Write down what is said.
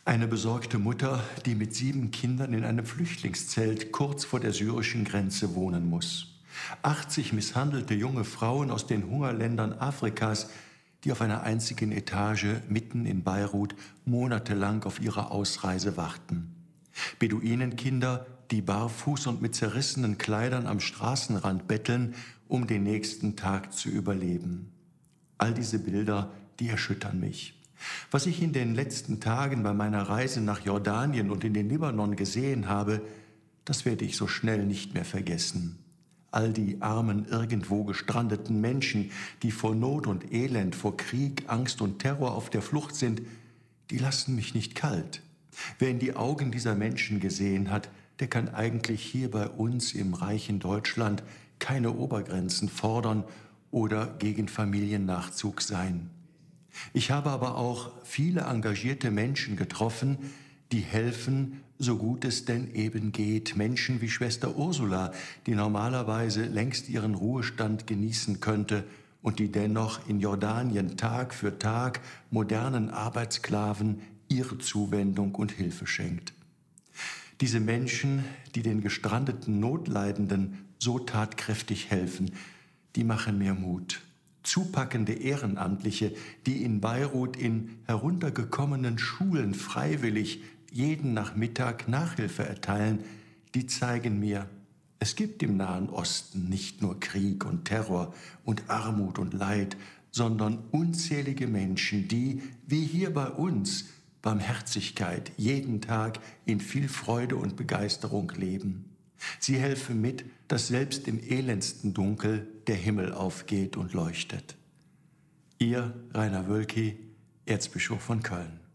Eine besorgte Mutter, die mit 7 Kindern in einem Flüchtlingszelt kurz vor der syrischen Grenze wohnen muss. 80 misshandelte junge Frauen aus den Hungerländern Afrikas, die auf einer einzigen Etage mitten in Beirut monatelang auf ihre Ausreise warten. Beduinenkinder, die barfuß und mit zerrissenen Kleidern am Straßenrand betteln, um den nächsten Tag zu überleben. All diese Bilder, die erschüttern mich. Was ich in den letzten Tagen bei meiner Reise nach Jordanien und in den Libanon gesehen habe, das werde ich so schnell nicht mehr vergessen. All die armen, irgendwo gestrandeten Menschen, die vor Not und Elend, vor Krieg, Angst und Terror auf der Flucht sind, die lassen mich nicht kalt. Wer in die Augen dieser Menschen gesehen hat, der kann eigentlich hier bei uns im reichen Deutschland keine Obergrenzen fordern oder gegen Familiennachzug sein. Ich habe aber auch viele engagierte Menschen getroffen, die helfen, so gut es denn eben geht. Menschen wie Schwester Ursula, die normalerweise längst ihren Ruhestand genießen könnte und die dennoch in Jordanien Tag für Tag modernen Arbeitssklaven ihre Zuwendung und Hilfe schenkt. Diese Menschen, die den gestrandeten Notleidenden so tatkräftig helfen, die machen mir Mut. Zupackende Ehrenamtliche, die in Beirut in heruntergekommenen Schulen freiwillig jeden Nachmittag Nachhilfe erteilen, die zeigen mir, es gibt im Nahen Osten nicht nur Krieg und Terror und Armut und Leid, sondern unzählige Menschen, die, wie hier bei uns, Barmherzigkeit jeden Tag in viel Freude und Begeisterung leben. Sie helfen mit, dass selbst im elendsten Dunkel der Himmel aufgeht und leuchtet. Ihr Rainer Wölki, Erzbischof von Köln.